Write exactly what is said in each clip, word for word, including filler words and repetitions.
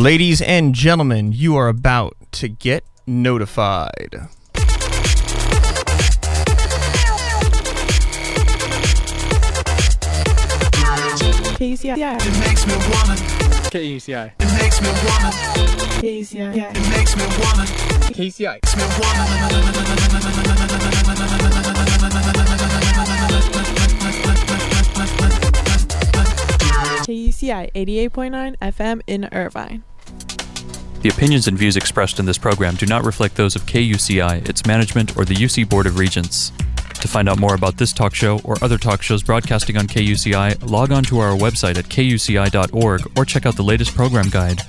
Ladies and gentlemen, you are about to get notified. K U C I. It makes me wanna. K U C I. It makes me wanna. K U C I. It makes me wanna. K U C I. Makes me K U C I eighty-eight point nine F M in Irvine. The opinions and views expressed in this program do not reflect those of K U C I, its management, or the U C Board of Regents. To find out more about this talk show or other talk shows broadcasting on K U C I, log on to our website at K U C I dot org or check out the latest program guide.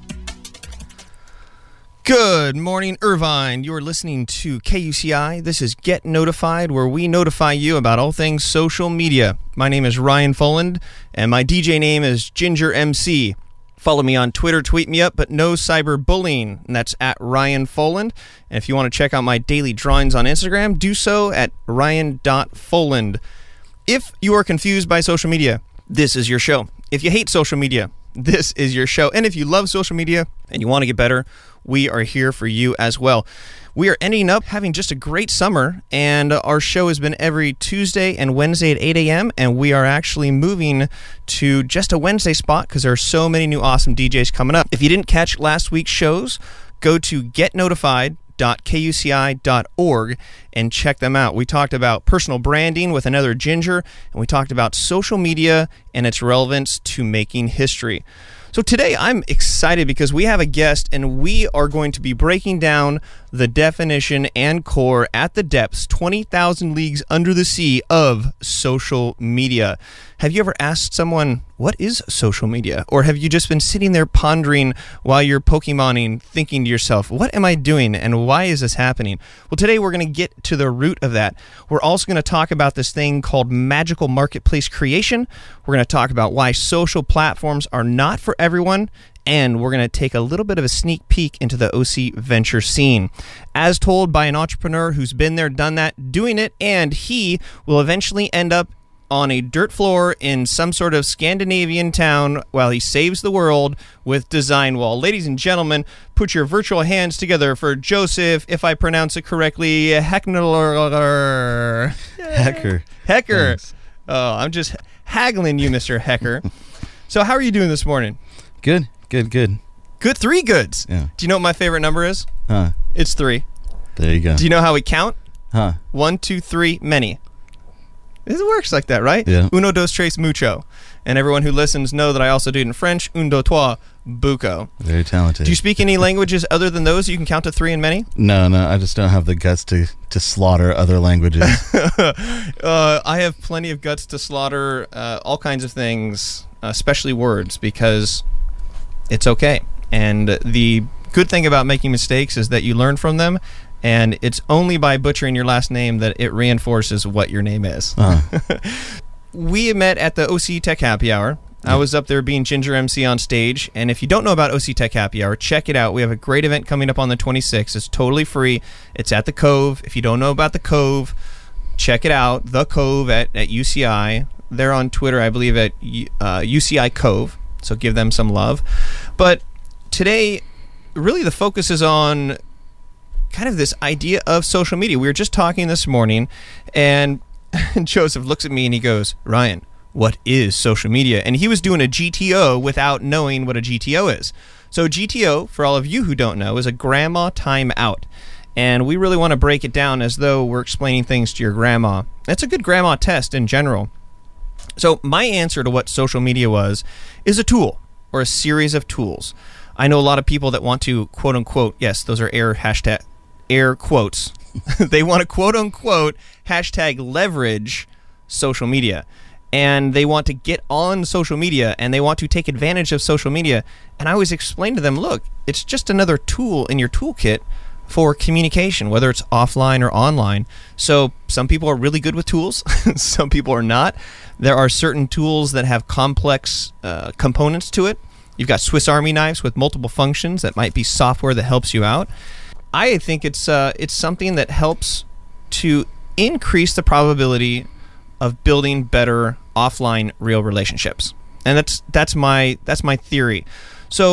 Good morning, Irvine. You are listening to K U C I. This is Get Notified, where we notify you about all things social media. My name is Ryan Foland, and my D J name is Ginger M C. Follow me on Twitter, tweet me up, but no cyberbullying, and that's at Ryan Foland. And if you want to check out my daily drawings on Instagram, do so at ryan dot foland. If you are confused by social media, this is your show. If you hate social media, this is your show. And if you love social media and you want to get better, we are here for you as well. We are ending up having just a great summer, and our show has been every Tuesday and Wednesday at eight a.m., and we are actually moving to just a Wednesday spot because there are so many new awesome D Js coming up. If you didn't catch last week's shows, go to get notified dot K U C I dot org and check them out. We talked about personal branding with another Ginger, and we talked about social media and its relevance to making history. So today I'm excited because we have a guest, and we are going to be breaking down the definition and core at the depths, twenty thousand leagues under the sea, of social media. Have you ever asked someone, what is social media? Or have you just been sitting there pondering while you're Pokemoning, thinking to yourself, what am I doing and why is this happening? Well, today we're going to get to the root of that. We're also going to talk about this thing called magical marketplace creation. We're going to talk about why social platforms are not for everyone. And we're going to take a little bit of a sneak peek into the O C venture scene, as told by an entrepreneur who's been there, done that, doing it, and he will eventually end up on a dirt floor in some sort of Scandinavian town while he saves the world with Design Wall. Ladies and gentlemen, put your virtual hands together for Joseph, if I pronounce it correctly, Heckner. Hecker. Hecker. Thanks. Oh, I'm just haggling you, Mister Hecker. So how are you doing this morning? Good, good, good. Good, three goods. Yeah. Do you know what my favorite number is? Huh. It's three. There you go. Do you know how we count? Huh. One, two, three, many. It works like that, right? Yeah. Uno, dos, tres, mucho. And everyone who listens know that I also do it in French. Un, deux, trois, beaucoup. Very talented. Do you speak any languages other than those? You can count to three and many? No, no, I just don't have the guts to, to slaughter other languages. uh, I have plenty of guts to slaughter uh, all kinds of things, especially words, because it's okay. And the good thing about making mistakes is that you learn from them, and it's only by butchering your last name that it reinforces what your name is. Uh-huh. We met at the O C Tech Happy Hour. Yeah. I was up there being Ginger M C on stage, and if you don't know about O C Tech Happy Hour, check it out. We have a great event coming up on the twenty-sixth. It's totally free. It's at the Cove. If you don't know about the Cove, check it out. The Cove at, at U C I. They're on Twitter, I believe, at uh, U C I Cove, so give them some love. But today, really the focus is on kind of this idea of social media. We were just talking this morning, and Joseph looks at me and he goes, Ryan, what is social media? And he was doing a G T O without knowing what a G T O is. So G T O, for all of you who don't know, is a grandma timeout. And we really want to break it down as though we're explaining things to your grandma. That's a good grandma test in general. So my answer to what social media was is a tool, or a series of tools. I know a lot of people that want to, quote unquote, yes, those are air hashtag, air quotes. They want to, quote unquote, hashtag leverage social media. And they want to get on social media, and they want to take advantage of social media. And I always explain to them, look, it's just another tool in your toolkit for communication, whether it's offline or online. So some people are really good with tools. Some people are not. There are certain tools that have complex uh, components to it. You've got Swiss Army knives with multiple functions that might be software that helps you out. I think it's uh, it's something that helps to increase the probability of building better offline real relationships. And that's that's my that's my theory. So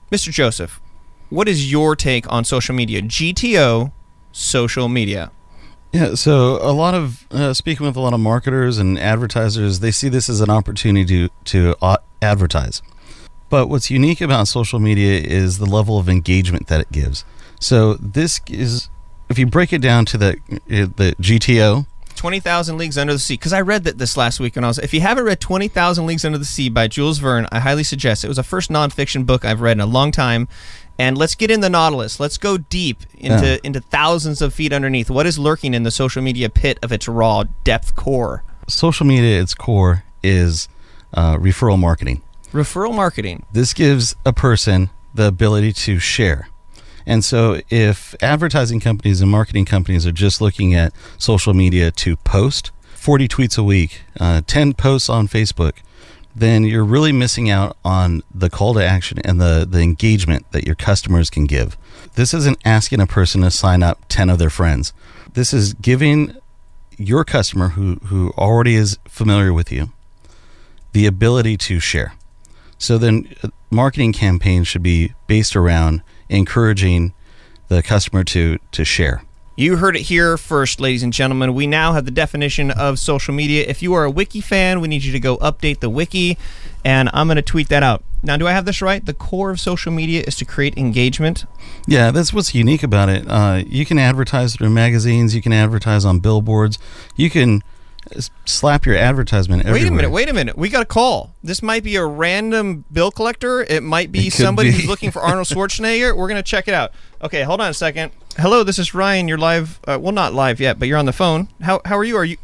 Mister Joseph, what is your take on social media? G T O, social media. Yeah, so a lot of uh, speaking with a lot of marketers and advertisers, they see this as an opportunity to to uh, advertise. But what's unique about social media is the level of engagement that it gives. So this is, if you break it down to the uh, the G T O, twenty thousand Leagues Under the Sea. Because I read that this last week when I was. If you haven't read twenty thousand Leagues Under the Sea by Jules Verne, I highly suggest it. It was the first nonfiction book I've read in a long time. And let's get in the Nautilus. Let's go deep into Yeah. into thousands of feet underneath. What is lurking in the social media pit of its raw depth core? social media at its core is uh, referral marketing. Referral marketing. This gives a person the ability to share. And so if advertising companies and marketing companies are just looking at social media to post forty tweets a week, uh, ten posts on Facebook, then you're really missing out on the call to action and the, the engagement that your customers can give. This isn't asking a person to sign up ten of their friends. This is giving your customer who, who already is familiar with you the ability to share. So then uh, marketing campaigns should be based around encouraging the customer to, to share. You heard it here first, ladies and gentlemen. We now have the definition of social media. If you are a wiki fan, we need you to go update the wiki, and I'm going to tweet that out. Now, do I have this right? The core of social media is to create engagement? Yeah, that's what's unique about it. Uh, you can advertise through magazines. You can advertise on billboards. You can s- slap your advertisement everywhere. Wait a minute, wait a minute. We got a call. This might be a random bill collector. It might be It could somebody be. who's looking for Arnold Schwarzenegger. We're going to check it out. Okay, hold on a second. Hello, this is Ryan. You're live. Uh, well, not live yet, but you're on the phone. How how are you? Are you?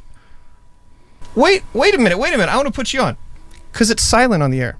Wait, wait a minute, wait a minute. I want to put you on because it's silent on the air.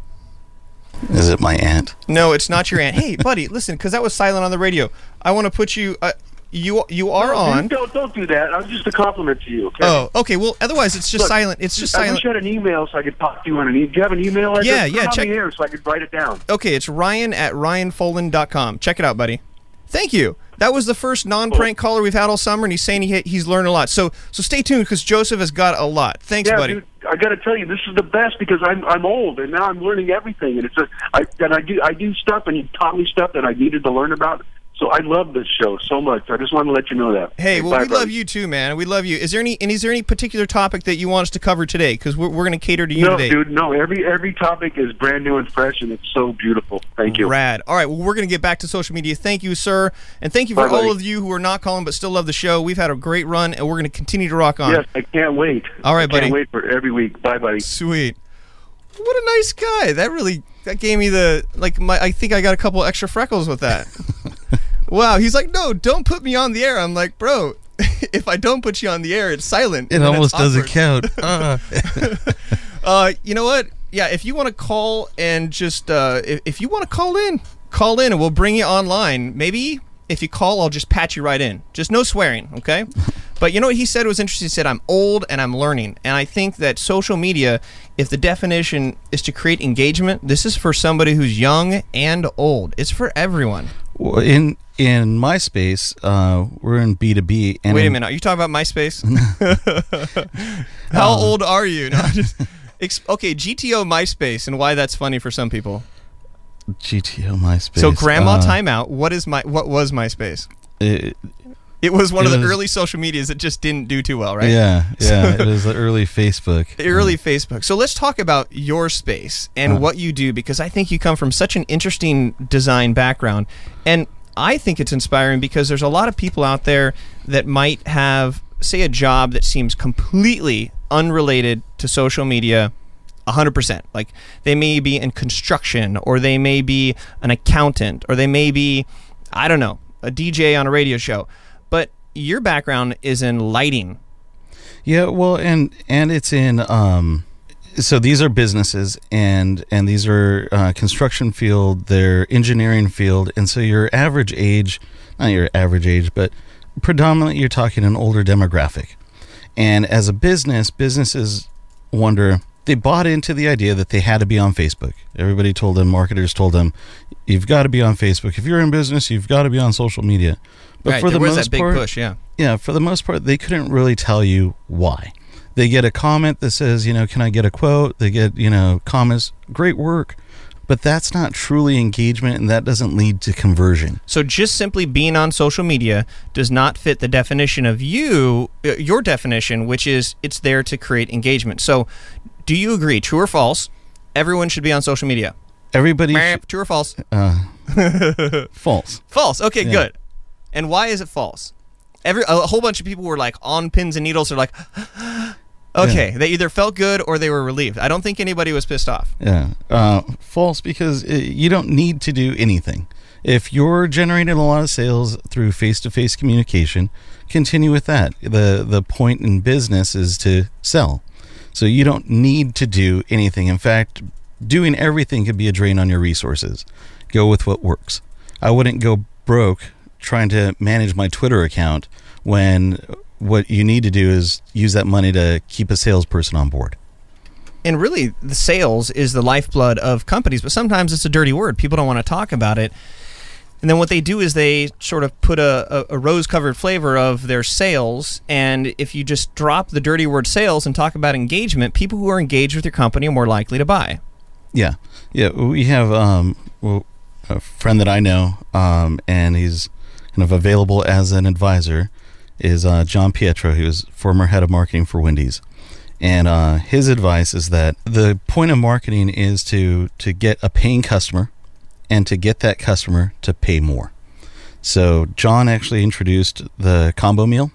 Is it my aunt? No, it's not your aunt. Hey, buddy, listen, because that was silent on the radio. I want to put you. Uh, you you are No, on. dude, Don't don't do that. I'm just a compliment to you. Okay? Oh, okay. Well, otherwise it's just Look, silent. It's just I silent. wish I had an email so I could talk to you on an email. Do you have an email address? Yeah, Put yeah, it on check- the air so I could write it down. Okay, it's Ryan at ryan folan dot com. Check it out, buddy. Thank you. That was the first non-prank caller we've had all summer, and he's saying he, he's learned a lot. So so stay tuned because Joseph has got a lot. Thanks, Yeah, buddy. dude, I got to tell you, this is the best because I'm I'm old and now I'm learning everything, and it's a I and I do I do stuff, and you taught me stuff that I needed to learn about. So I love this show so much. I just want to let you know that. Hey, well, bye, we love buddy. you too, man. We love you. Is there any and is there any particular topic that you want us to cover today? Because we're we're going to cater to you No, today. dude, no. Every every topic is brand new and fresh, and it's so beautiful. Thank you. Rad. All right, well, we're going to get back to social media. Thank you, sir. And thank you for Bye, buddy. all of you who are not calling but still love the show. We've had a great run, and we're going to continue to rock on. Yes, I can't wait. All right, I buddy. Can't wait for every week. Bye, buddy. Sweet. What a nice guy. That really, that gave me the, like, my. I think I got a couple extra freckles with that. Wow. He's like, no, don't put me on the air. I'm like, bro, if I don't put you on the air, it's silent. It and then almost it's doesn't awkward. count. Uh. Uh, you know what? Yeah, if you want to call and just, uh, if, if you want to call in, call in and we'll bring you online. Maybe if you call, I'll just patch you right in. Just no swearing, okay? But you know what he said was interesting? He said, I'm old and I'm learning. And I think that social media, if the definition is to create engagement, this is for somebody who's young and old. It's for everyone. Well, in in MySpace, uh, we're in B two B. And Wait a in- minute. Are you talking about MySpace? How old are you? No, just, ex- okay, G T O MySpace and why that's funny for some people. G T O MySpace. So grandma uh, timeout. What is my what was MySpace? It, It was one It of the was- early social medias that just didn't do too well, right? Yeah, yeah. It was the early Facebook. The early Facebook. So let's talk about your space and Uh. what you do because I think you come from such an interesting design background. And I think it's inspiring because there's a lot of people out there that might have, say, a job that seems completely unrelated to social media one hundred percent. Like they may be in construction or they may be an accountant or they may be, I don't know, a D J on a radio show. But your background is in lighting. Yeah, well, and and it's in. Um, so these are businesses, and and these are uh, construction field. They're engineering field, and so your average age, not your average age, but predominantly you're talking an older demographic. And as a business, businesses wonder. They bought into the idea that they had to be on Facebook. Everybody told them, marketers told them, you've got to be on Facebook. If you're in business, you've got to be on social media. But right, for there the was most that big part, push, yeah. yeah, for the most part, they couldn't really tell you why. They get a comment that says, you know, can I get a quote? They get, you know, comments, great work. but that's not truly engagement, and that doesn't lead to conversion. So just simply being on social media does not fit the definition of you, uh, your definition, which is it's there to create engagement. So do you agree, true or false, everyone should be on social media? Everybody, Meh, sh- true or false? uh, false. False. Okay, Yeah. good. And why is it false? Every a whole bunch of people were like on pins and needles. They're like, okay, they either felt good or they were relieved. I don't think anybody was pissed off. Yeah, uh, false because uh you don't need to do anything. If you're generating a lot of sales through face-to-face communication, continue with that. the The point in business is to sell, so you don't need to do anything. In fact, doing everything could be a drain on your resources. Go with what works. I wouldn't go broke trying to manage my Twitter account when what you need to do is use that money to keep a salesperson on board. And really, the sales is the lifeblood of companies, but sometimes it's a dirty word. People don't want to talk about it. And then what they do is they sort of put a, a, a rose-covered flavor of their sales, and if you just drop the dirty word sales and talk about engagement, people who are engaged with your company are more likely to buy. Yeah. Yeah, we have um, well, a friend that I know, um, and he's kind of available as an advisor, is uh, John Pietro, who is former head of marketing for Wendy's. And uh, his advice is that the point of marketing is to to get a paying customer and to get that customer to pay more. So John actually introduced the combo meal.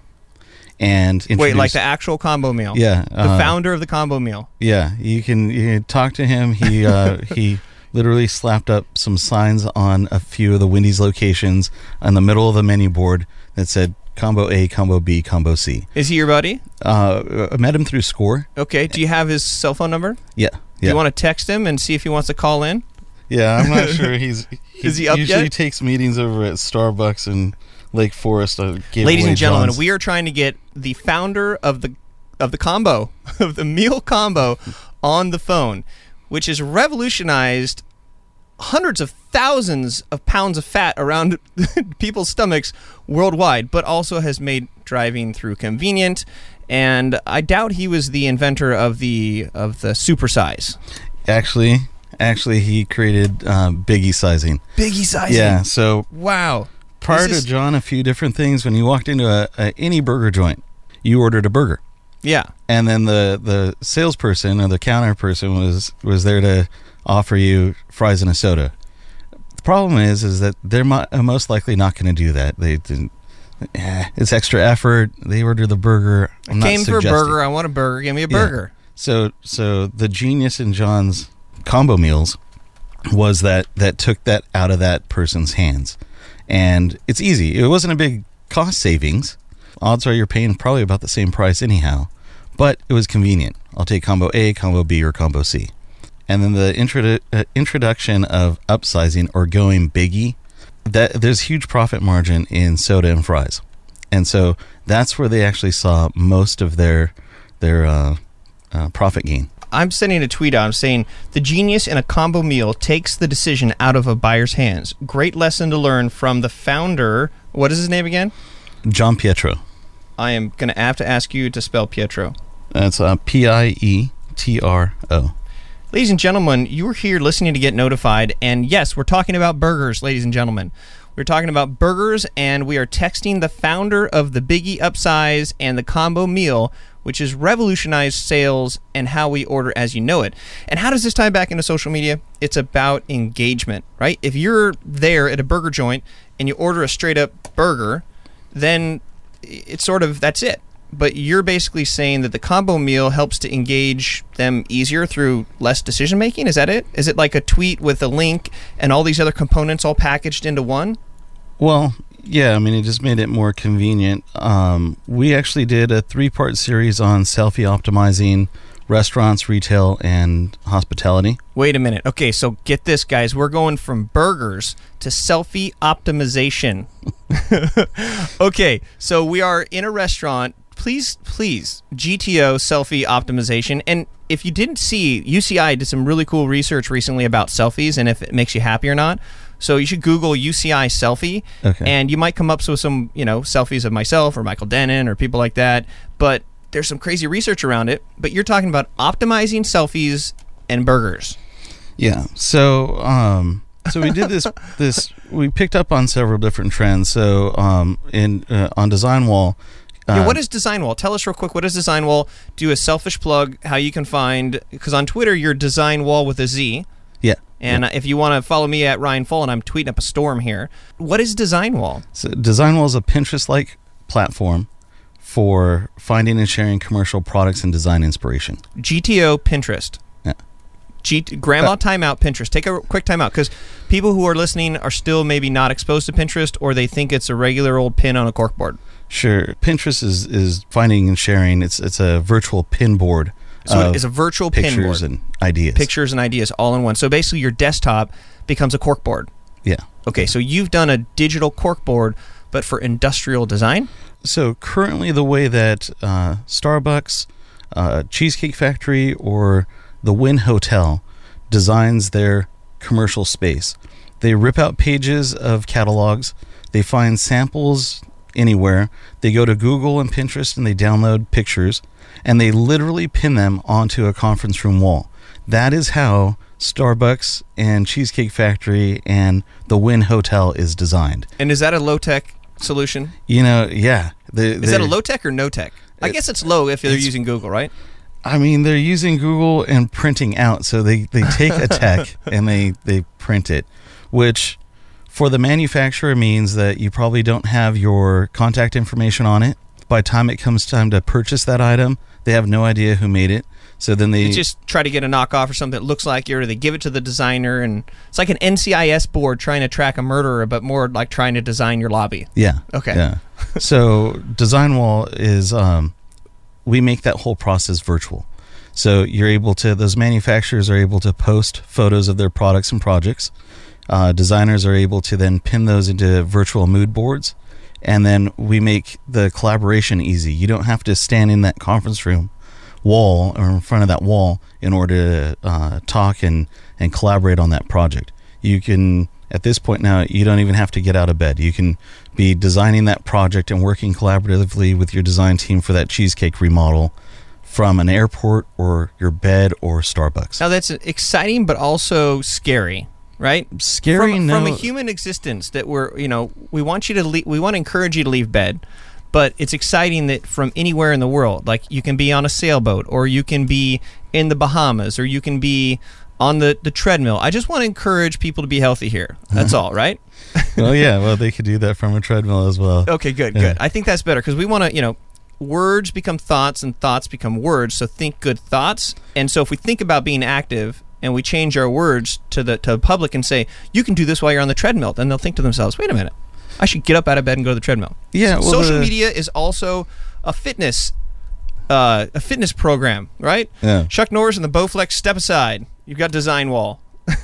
And Wait, like the actual combo meal? Yeah. The uh, founder of the combo meal? Yeah, you can, you can talk to him. He uh, he literally slapped up some signs on a few of the Wendy's locations on the middle of the menu board that said Combo A, Combo B, Combo C. Is he your buddy? Uh, I met him through Score. Okay. Do you have his cell phone number? Yeah. Do yeah. you want to text him and see if he wants to call in? Yeah, I'm not sure he's. He Is he up usually yet? takes meetings over at Starbucks in Lake Forest. Uh, gave Ladies away and gentlemen, John's. we are trying to get the founder of the of the combo, of the meal combo, on the phone, which has revolutionized hundreds of thousands of pounds of fat around people's stomachs worldwide, but also has made driving through convenient. And I doubt he was the inventor of the of the supersize. Actually, actually, he created um, Biggie sizing. Biggie sizing. Yeah. So Wow. prior This is- to John, a few different things. When you walked into a, a any burger joint, you ordered a burger. Yeah. And then the, the salesperson or the counter person was, was there to offer you fries and a soda. The problem is is that they're mo- most likely not going to do that. They didn't. Eh, it's extra effort. They order the burger. I'm Came not for a suggesting. burger. I want a burger. Give me a Yeah. burger. So so the genius in John's combo meals was that that took that out of that person's hands, and it's easy. It wasn't a big cost savings. Odds are you're paying probably about the same price anyhow, but it was convenient. I'll take combo A, combo B, or combo C. And then the introdu- uh, introduction of upsizing or going biggie, that there's huge profit margin in soda and fries. And so that's where they actually saw most of their their uh, uh, profit gain. I'm sending a tweet out. I'm saying the genius in a combo meal takes the decision out of a buyer's hands. Great lesson to learn from the founder. What is his name again? John Pietro. I am going to have to ask you to spell Pietro. That's uh, P I E T R O. Ladies and gentlemen, you are here listening to Get Notified, and yes, we're talking about burgers, ladies and gentlemen. We're talking about burgers, and we are texting the founder of the Biggie Upsize and the Combo Meal, which has revolutionized sales and how we order as you know it. And how does this tie back into social media? It's about engagement, right? If you're there at a burger joint and you order a straight-up burger, then it's sort of, that's it. But you're basically saying that the combo meal helps to engage them easier through less decision making. Is that it? Is it like a tweet with a link and all these other components all packaged into one? Well, yeah, I mean, it just made it more convenient. Um, we actually did a three-part series on selfie optimizing restaurants, retail, and hospitality. Wait a minute. Okay, so get this, guys. We're going from burgers to selfie optimization. Okay, so we are in a restaurant. Please, please, G T O selfie optimization. And if you didn't see, U C I did some really cool research recently about selfies and if it makes you happy or not. So you should Google U C I selfie, Okay. and you might come up with some, you know, selfies of myself or Michael Denon or people like that. But there's some crazy research around it. But you're talking about optimizing selfies and burgers. Yeah. So, um, so we did this. This we picked up on several different trends. So, um, in uh, on Design Wall. Uh, yeah, what is Design Wall? Tell us real quick. What is Design Wall? Do a selfish plug. How you can find, because on Twitter you're Design Wall with a Z. Yeah. And yeah. uh, if you want to follow me at Ryan Fullen, I'm tweeting up a storm here. What is Design Wall? So Design Wall is a Pinterest-like platform for finding and sharing commercial products and design inspiration. G T O Pinterest. Yeah. G- Grandma timeout Pinterest. Take a quick timeout, because people who are listening are still maybe not exposed to Pinterest, or they think it's a regular old pin on a corkboard. Sure. Pinterest is, is finding and sharing. It's it's a virtual pin board. So it's a virtual pin board. Pictures and ideas. Pictures and ideas all in one. So basically your desktop becomes a corkboard. Yeah. Okay, so you've done a digital corkboard, but for industrial design? So currently the way that uh, Starbucks, uh, Cheesecake Factory, or the Wynn Hotel designs their commercial space, they rip out pages of catalogs, they find samples anywhere, they go to Google and Pinterest and they download pictures, and they literally pin them onto a conference room wall. That is how Starbucks and Cheesecake Factory and the Wynn Hotel is designed. And is that a low-tech solution? You know, yeah. They, is that a low-tech or no-tech? I guess it's low if they're using Google, right? I mean, they're using Google and printing out. So they, they take a tech and they, they print it, which for the manufacturer means that you probably don't have your contact information on it. By the time it comes time to purchase that item, they have no idea who made it. So then they You just try to get a knockoff or something that looks like it, or they give it to the designer, and it's like an N C I S board trying to track a murderer, but more like trying to design your lobby. Yeah. Okay. Yeah. So Design Wall is, um, we make that whole process virtual. So you're able to, those manufacturers are able to post photos of their products and projects. Uh, designers are able to then pin those into virtual mood boards. And then we make the collaboration easy. You don't have to stand in that conference room wall or in front of that wall in order to uh, talk and, and collaborate on that project. You can, at this point now, you don't even have to get out of bed. You can be designing that project and working collaboratively with your design team for that cheesecake remodel from an airport or your bed or Starbucks. Now that's exciting, but also scary. Right? Scary, from, no. From a human existence that we're, you know, we want you to leave, we want to encourage you to leave bed, but it's exciting that from anywhere in the world, like you can be on a sailboat, or you can be in the Bahamas, or you can be on the, the treadmill. I just want to encourage people to be healthy here. That's all, right? Well, yeah, well, they could do that from a treadmill as well. Okay, good, Yeah. good. I think that's better, because we want to, you know, words become thoughts and thoughts become words, so think good thoughts. And so if we think about being active, and we change our words to the to the public and say, you can do this while you're on the treadmill, then they'll think to themselves, wait a minute, I should get up out of bed and go to the treadmill. Yeah, well, social the- media is also a fitness uh, a fitness program, right? Yeah. Chuck Norris and the Bowflex, step aside. You've got Design Wall.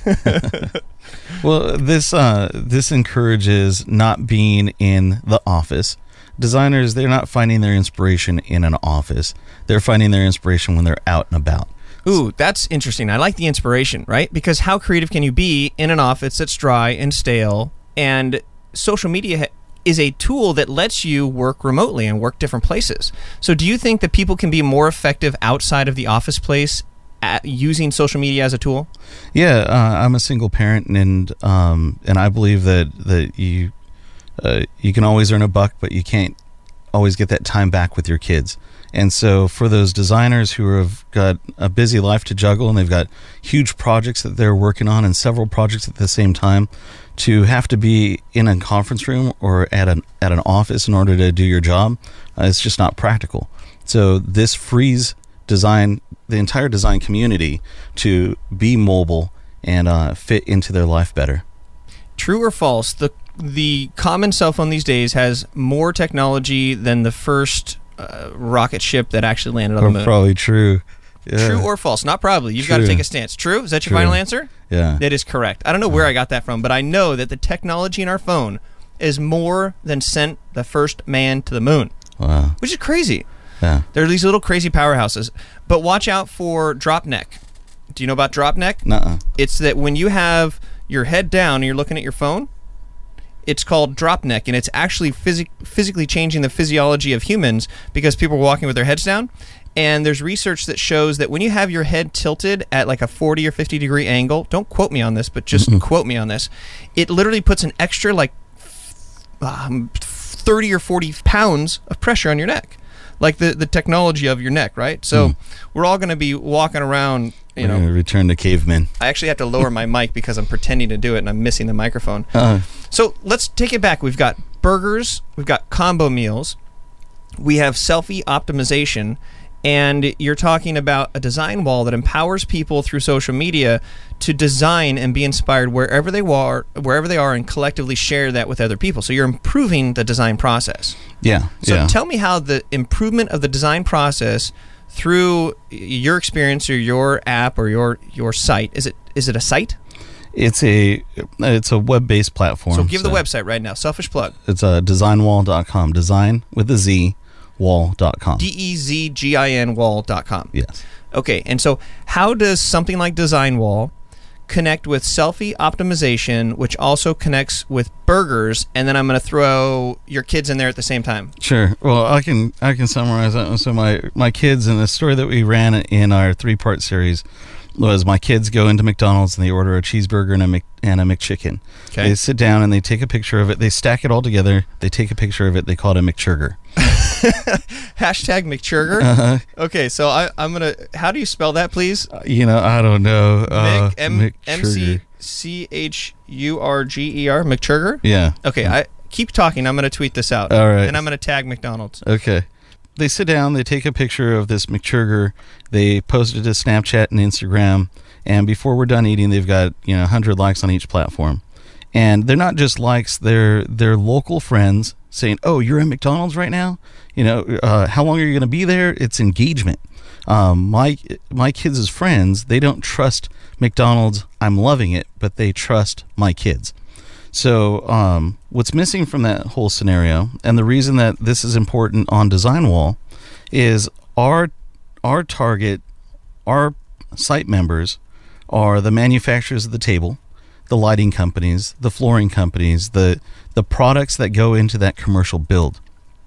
Well, this uh, this encourages not being in the office. Designers, they're not finding their inspiration in an office. They're finding their inspiration when they're out and about. Ooh, that's interesting. I like the inspiration, right? Because how creative can you be in an office that's dry and stale? And social media ha- is a tool that lets you work remotely and work different places. So do you think that people can be more effective outside of the office place at using social media as a tool? Yeah, uh, I'm a single parent, and um, and I believe that that you uh, you can always earn a buck, but you can't always get that time back with your kids. And so for those designers who have got a busy life to juggle, and they've got huge projects that they're working on and several projects at the same time, to have to be in a conference room or at an at an office in order to do your job, uh, it's just not practical. So this frees design the entire design community to be mobile and uh, fit into their life better. True or false? The the common cell phone these days has more technology than the first uh, rocket ship that actually landed on the moon. Probably true. Yeah. True or false? Not probably. You've got to True. take a stance. True? Is that your True. final answer? Yeah. That is correct. I don't know where I got that from, but I know that the technology in our phone is more than sent the first man to the moon, Wow. which is crazy. Yeah. There are these little crazy powerhouses. But watch out for drop neck. Do you know about drop neck? Nuh-uh. It's that when you have your head down and you're looking at your phone, It's called drop neck, and it's actually phys- physically changing the physiology of humans because people are walking with their heads down. And there's research that shows that when you have your head tilted at like a forty or fifty degree angle, don't quote me on this, but just mm-hmm. quote me on this, it literally puts an extra like um, thirty or forty pounds of pressure on your neck. Like the, the technology of your neck, right? So mm. we're all going to be walking around, you we're know. Gonna return to cavemen. I actually have to lower my mic because I'm pretending to do it and I'm missing the microphone. Uh, so let's take it back. We've got burgers, we've got combo meals, we have selfie optimization, and you're talking about a design wall that empowers people through social media to design and be inspired wherever they are, wherever they are, and collectively share that with other people. So you're improving the design process. Yeah. So yeah. tell me how the improvement of the design process through your experience or your app or your your site, is it is it a site? It's a it's a web-based platform. So give so the website right now. Selfish plug. It's uh, design wall dot com. Design with a Z. wall dot com. D E Z G I N wall dot com. Yes. Okay, and so how does something like Design Wall connect with selfie optimization, which also connects with burgers, and then I'm going to throw your kids in there at the same time? Sure. Well, I can I can summarize that. So my, my kids, and the story that we ran in our three-part series was my kids go into McDonald's and they order a cheeseburger and a Mc, and a McChicken. Okay. They sit down and they take a picture of it. They stack it all together. They take a picture of it. They call it a McChurger. Hashtag McChurger. Uh-huh. Okay, so I, I'm gonna. How do you spell that, please? Uh, you know, I don't know. Uh, Mick, M C C H U R G E R. McChurger. Yeah. Okay, I keep talking. I'm gonna tweet this out. All right. And I'm gonna tag McDonald's. Okay. They sit down. They take a picture of this McChurger. They post it to Snapchat and Instagram. And before we're done eating, they've got you know one hundred likes on each platform. And they're not just likes; they're they're local friends saying, "Oh, you're at McDonald's right now. You know, uh, how long are you going to be there?" It's engagement. Um, my my kids' friends, they don't trust McDonald's. I'm loving it, but they trust my kids. So um, what's missing from that whole scenario, and the reason that this is important on Design Wall, is our our target, our site members, are the manufacturers of the table, the lighting companies, the flooring companies, the the products that go into that commercial build.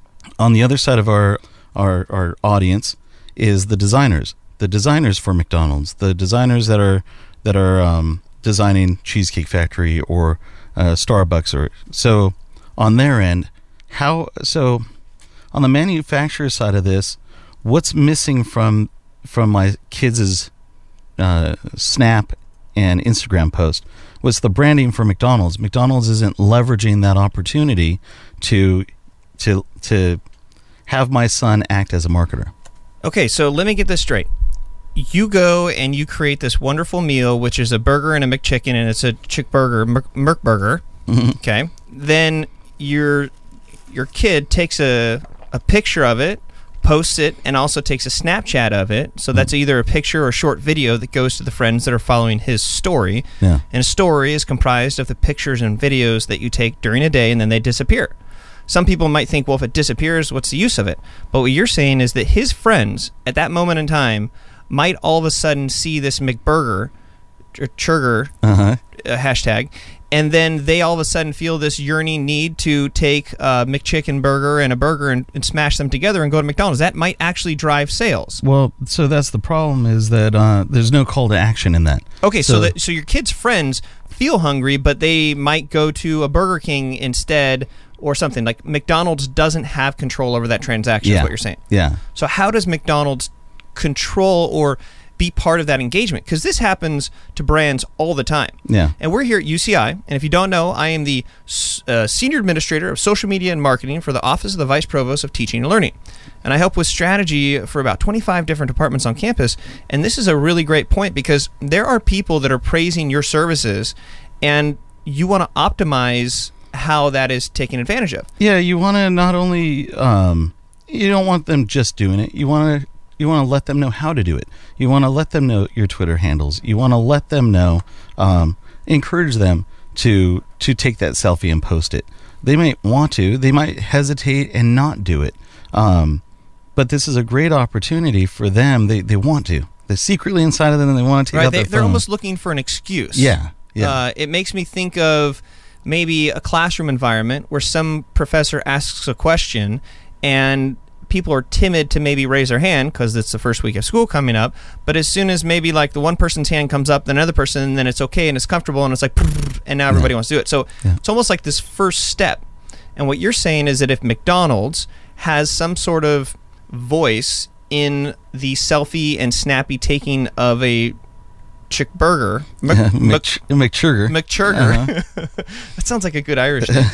On the other side of our, our our audience is the designers, the designers for McDonald's, the designers that are that are um, designing Cheesecake Factory or uh, Starbucks, or so on their end. How so? On the manufacturer side of this, what's missing from from my kids' uh, Snap and Instagram post was the branding for McDonald's. McDonald's isn't leveraging that opportunity to to to have my son act as a marketer. Okay, so let me get this straight. You go and you create this wonderful meal, which is a burger and a McChicken, and it's a Chick Burger, Merc, Merc Burger. Mm-hmm. Okay, then your your kid takes a a picture of it, posts it, and also takes a Snapchat of it. So that's mm-hmm. either a picture or a short video that goes to the friends that are following his story. Yeah. And a story is comprised of the pictures and videos that you take during a day, and then they disappear. Some people might think, well, if it disappears, what's the use of it? But what you're saying is that his friends, at that moment in time, might all of a sudden see this McBurger, or Churger, uh-huh. uh, hashtag, and then they all of a sudden feel this yearning need to take a McChicken burger and a burger and, and smash them together and go to McDonald's. That might actually drive sales. Well, so that's the problem, is that uh, there's no call to action in that. Okay, so so, that, so your kids' friends feel hungry, but they might go to a Burger King instead, or something. Like McDonald's doesn't have control over that transaction, yeah. is what you're saying. Yeah. So how does McDonald's control or be part of that engagement? Because this happens to brands all the time. Yeah. And we're here at U C I, and if you don't know, I am the uh, Senior Administrator of Social Media and Marketing for the Office of the Vice Provost of Teaching and Learning. And I help with strategy for about twenty-five different departments on campus. And this is a really great point, because there are people that are praising your services, and you want to optimize how that is taken advantage of. Yeah, you want to not only um, you don't want them just doing it. You want to you want to let them know how to do it. You want to let them know your Twitter handles. You want to let them know, um, encourage them to to take that selfie and post it. They might want to. They might hesitate and not do it. Um, but this is a great opportunity for them. They they want to. They're secretly inside of them, and they want to take right, out they, their they're phone. almost looking for an excuse. Yeah, yeah. Uh, it makes me think of maybe a classroom environment where some professor asks a question and people are timid to maybe raise their hand because it's the first week of school coming up, but as soon as maybe like the one person's hand comes up, then another person, and then it's okay and it's comfortable and it's like, and now everybody yeah. wants to do it. So yeah. it's almost like this first step. And what you're saying is that if McDonald's has some sort of voice in the selfie and snappy taking of a chick burger, Mc, yeah, Mc, McChurger, McChurger. Uh-huh. That sounds like a good Irish name.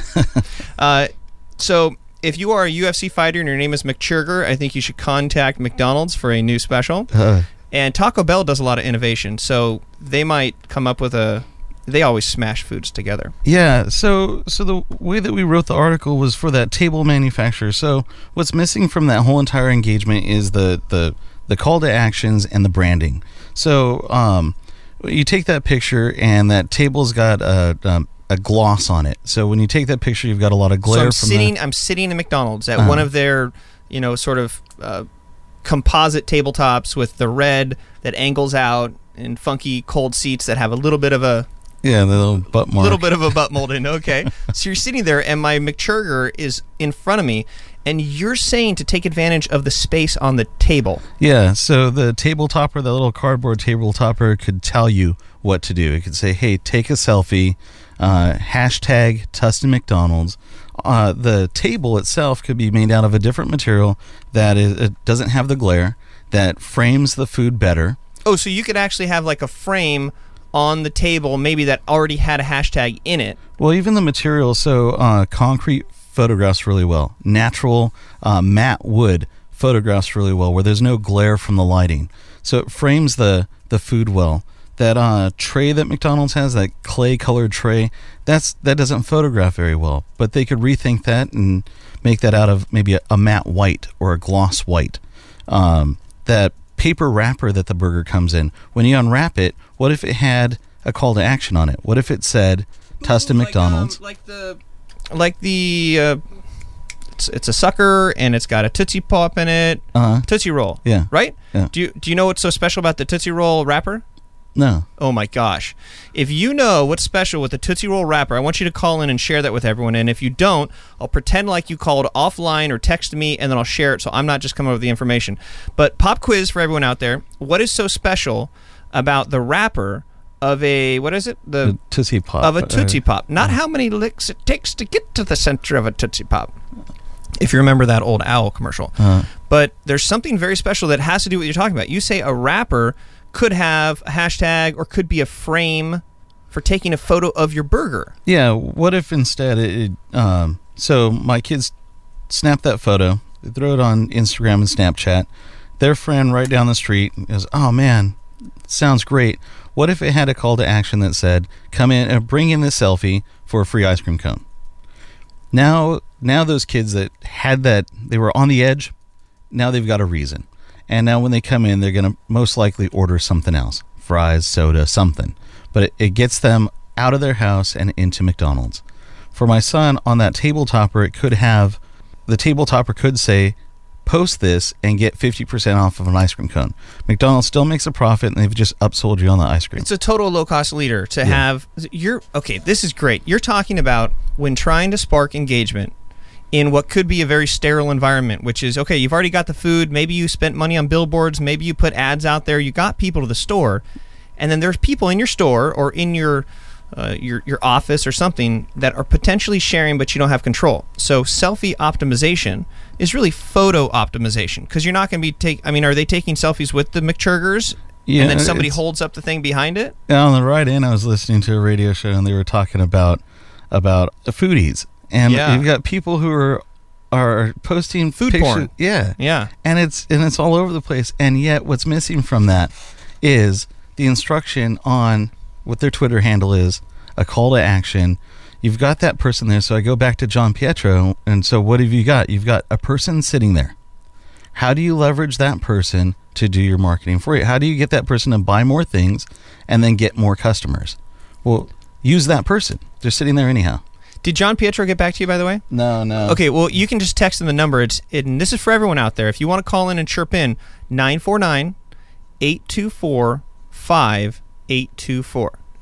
uh, so if you are a U F C fighter and your name is McChurger, I think you should contact McDonald's for a new special. Uh, and Taco Bell does a lot of innovation, so they might come up with a. They always smash foods together. Yeah. So, so the way that we wrote the article was for that table manufacturer. So, what's missing from that whole entire engagement is the the the call to actions and the branding. So, um, you take that picture and that table's got a. Um, a gloss on it. So when you take that picture, you've got a lot of glare. So I'm from sitting. the, I'm sitting in McDonald's at uh-huh. one of their, you know, sort of uh, composite tabletops with the red that angles out and funky cold seats that have a little bit of a yeah, the little butt mark. little bit of a butt molding. Okay, so you're sitting there, and my McChurger is in front of me, and you're saying to take advantage of the space on the table. Yeah. So the table topper, the little cardboard table topper, could tell you what to do. It could say, "Hey, take a selfie." Uh, hashtag Tustin McDonald's. Uh, the table itself could be made out of a different material that is, it doesn't have the glare, that frames the food better. Oh, so you could actually have like a frame on the table, maybe that already had a hashtag in it. Well, even the material, so uh, concrete photographs really well. Natural uh, matte wood photographs really well, where there's no glare from the lighting. So it frames the, the food well. That uh, tray that McDonald's has, that clay-colored tray, that's that doesn't photograph very well. But they could rethink that and make that out of maybe a, a matte white or a gloss white. Um, that paper wrapper that the burger comes in, when you unwrap it, what if it had a call to action on it? What if it said, Tustin like, McDonald's? Um, like the, like the, uh, it's, it's a sucker and it's got a Tootsie Pop in it. Uh-huh. Tootsie Roll. Yeah. Right? Yeah. Do you do you know what's so special about the Tootsie Roll wrapper? No. Oh my gosh. If you know what's special with the Tootsie Roll wrapper, I want you to call in and share that with everyone. And if you don't, I'll pretend like you called offline or text me, and then I'll share it, so I'm not just coming up with the information. But pop quiz for everyone out there. What is so special about the wrapper of a, what is it? The, the Tootsie Pop. Of a Tootsie Pop. Not uh, how many licks it takes to get to the center of a Tootsie Pop. If you remember that old owl commercial. Uh, but there's something very special that has to do with what you're talking about. You say a wrapper could have a hashtag or could be a frame for taking a photo of your burger. Yeah, what if instead it, it um so my kids snap that photo, they throw it on Instagram and Snapchat. Their friend right down the street goes, "Oh man, sounds great." What if it had a call to action that said, "Come in and bring in this selfie for a free ice cream cone"? Now now those kids that had that, they were on the edge, now they've got a reason. And now when they come in, they're going to most likely order something else. Fries, soda, something. But it, it gets them out of their house and into McDonald's. For my son, on that table topper, it could have, the table topper could say, post this and get fifty percent off of an ice cream cone. McDonald's still makes a profit, and they've just upsold you on the ice cream. It's a total low-cost leader to yeah. have. You're okay, this is great. You're talking about when trying to spark engagement in what could be a very sterile environment, which is, okay, you've already got the food, maybe you spent money on billboards, maybe you put ads out there, you got people to the store, and then there's people in your store or in your uh, your your office or something that are potentially sharing, but you don't have control. So selfie optimization is really photo optimization, because you're not going to be take. I mean, are they taking selfies with the McChurgers? Yeah, and then somebody holds up the thing behind it? On the right in, I was listening to a radio show, and they were talking about about foodies. And yeah. you've got people who are are posting food pictures, porn. Yeah, yeah, and it's and it's all over the place. And yet, what's missing from that is the instruction on what their Twitter handle is, a call to action. You've got that person there. So I go back to John Pietro, and so what have you got? You've got a person sitting there. How do you leverage that person to do your marketing for you? How do you get that person to buy more things and then get more customers? Well, use that person. They're sitting there anyhow. Did John Pietro get back to you, by the way? No, no. Okay, well, you can just text him the number. It's it, and this is for everyone out there. If you want to call in and chirp in, nine four nine, eight two four, five eight two four.